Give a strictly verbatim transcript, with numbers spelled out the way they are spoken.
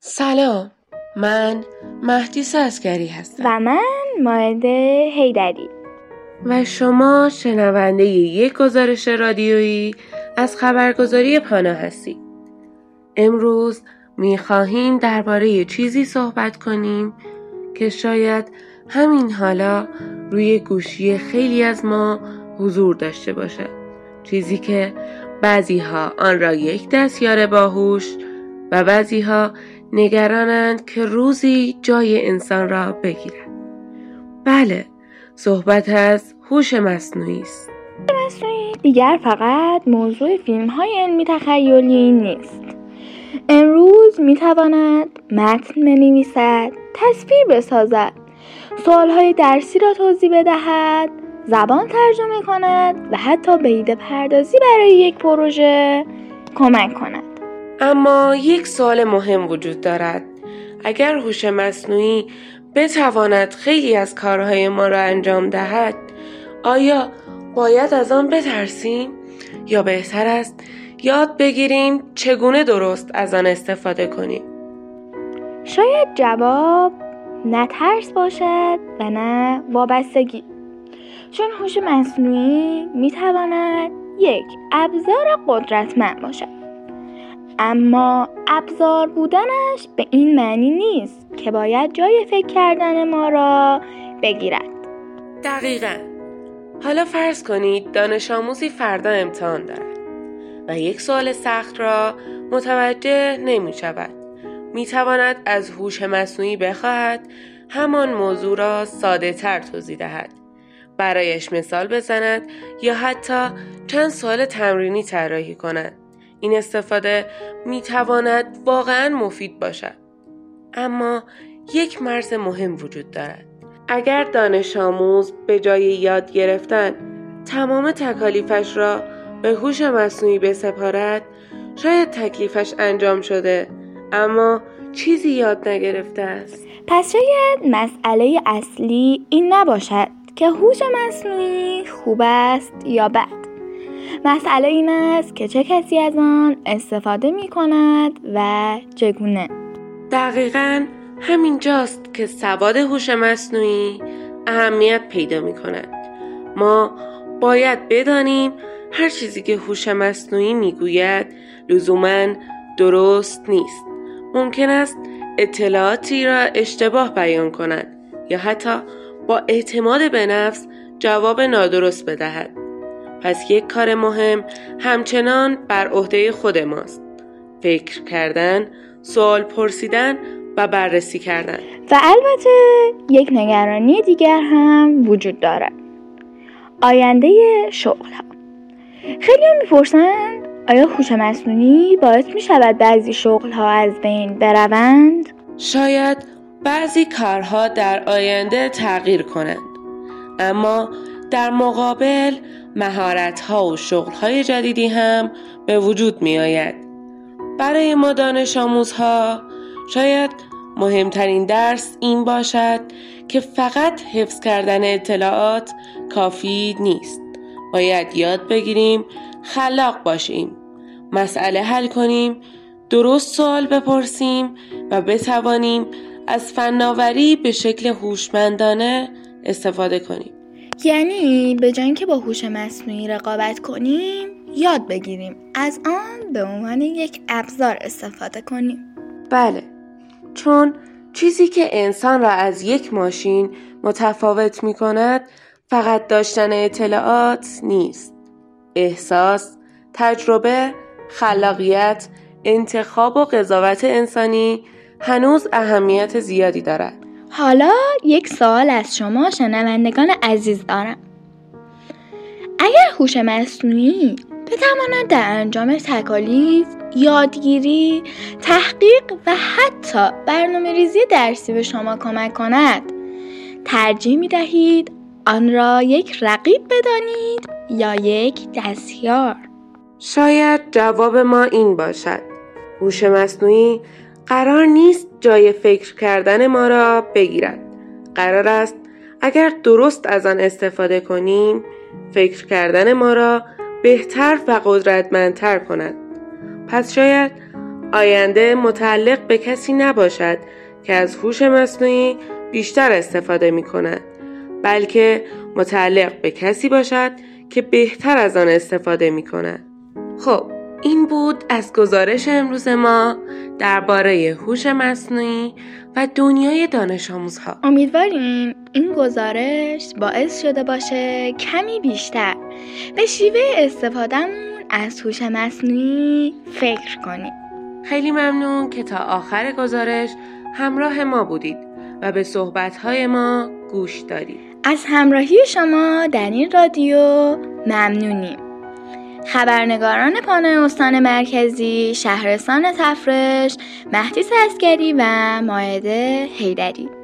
سلام، من مهدیس عسکری هستم و من مائده حیدری و شما شنونده یک گزارش رادیویی از خبرگزاری پانا هستید. امروز می‌خواهیم درباره چیزی صحبت کنیم که شاید همین حالا روی گوشی خیلی از ما حضور داشته باشد. چیزی که بعضی‌ها آن را یک دستیار باهوش و بعضی‌ها نگرانند که روزی جای انسان را بگیرد. بله، صحبت از هوش مصنوعی است. مصنوعی دیگر فقط موضوع فیلم‌های علمی تخیلی نیست. امروز می‌تواند متن بنویسد، تصویر بسازد، سوال‌های درسی را توضیح بدهد، زبان ترجمه کند و حتی به ایده پردازی برای یک پروژه کمک کند. اما یک سوال مهم وجود دارد. اگر هوش مصنوعی بتواند خیلی از کارهای ما را انجام دهد، آیا باید از آن بترسیم یا بهتر است یاد بگیریم چگونه درست از آن استفاده کنیم؟ شاید جواب نه ترس باشد و نه وابستگی، چون هوش مصنوعی میتواند یک ابزار قدرتمند باشد، اما ابزار بودنش به این معنی نیست که باید جای فکر کردن ما را بگیرد. دقیقاً. حالا فرض کنید دانش آموزی فردا امتحان دارد و یک سوال سخت را متوجه نمی شود. می تواند از هوش مصنوعی بخواهد همان موضوع را ساده تر توضیح دهد، برایش مثال بزند یا حتی چند سوال تمرینی طراحی کند. این استفاده می تواند واقعاً مفید باشد. اما یک مرز مهم وجود دارد. اگر دانش آموز به جای یاد گرفتن تمام تکالیفش را به هوش مصنوعی بسپارد، شاید تکلیفش انجام شده اما چیزی یاد نگرفته است. پس شاید مسئله اصلی این نباشد که هوش مصنوعی خوب است یا بد. مسئله این است که چه کسی از آن استفاده می کند و چگونه. دقیقاً همین جاست که سواد هوش مصنوعی اهمیت پیدا می کند. ما باید بدانیم هر چیزی که هوش مصنوعی می گوید لزوماً درست نیست. ممکن است اطلاعاتی را اشتباه بیان کند یا حتی با اعتماد به نفس جواب نادرست بدهد. پس یک کار مهم همچنان بر عهده خود ماست: فکر کردن، سوال پرسیدن و بررسی کردن. و البته یک نگرانی دیگر هم وجود دارد: آینده شغل ها. خیلی هم میپرسند آیا هوش مصنوعی باعث میشود بعضی شغل ها از بین بروند؟ شاید بعضی کارها در آینده تغییر کنند، اما در مقابل مهارت‌ها و شغل‌های جدیدی هم به وجود می‌آید. برای ما دانش آموزها شاید مهمترین درس این باشد که فقط حفظ کردن اطلاعات کافی نیست. باید یاد بگیریم خلاق باشیم، مسئله حل کنیم، درست سوال بپرسیم و بتوانیم از فناوری به شکل هوشمندانه استفاده کنیم. یعنی به جای اینکه با هوش مصنوعی رقابت کنیم، یاد بگیریم از آن به عنوان یک ابزار استفاده کنیم. بله، چون چیزی که انسان را از یک ماشین متفاوت می کند فقط داشتن اطلاعات نیست. احساس، تجربه، خلاقیت، انتخاب و قضاوت انسانی هنوز اهمیت زیادی دارد. حالا یک سوال از شما شنوندگان عزیز دارم. اگر هوش مصنوعی بتواند در انجام تکالیف، یادگیری، تحقیق و حتی برنامه‌ریزی درسی به شما کمک کند، ترجیح می دهید آن را یک رقیب بدانید یا یک دستیار؟ شاید جواب ما این باشد: هوش مصنوعی قرار نیست جای فکر کردن ما را بگیرد. قرار است اگر درست از آن استفاده کنیم، فکر کردن ما را بهتر و قدرتمندتر کند. پس شاید آینده متعلق به کسی نباشد که از هوش مصنوعی بیشتر استفاده می کند، بلکه متعلق به کسی باشد که بهتر از آن استفاده می کند. خب این بود از گزارش امروز ما درباره هوش مصنوعی و دنیای دانش آموزها. امیدواریم این گزارش باعث شده باشه کمی بیشتر به شیوه استفادهمون از هوش مصنوعی فکر کنیم. خیلی ممنون که تا آخر گزارش همراه ما بودید و به صحبت‌های ما گوش دادید. از همراهی شما در این رادیو ممنونیم. خبرنگاران پانوی استان مرکزی، شهرستان تفرش، مهدی عسگری و مائده حیدری.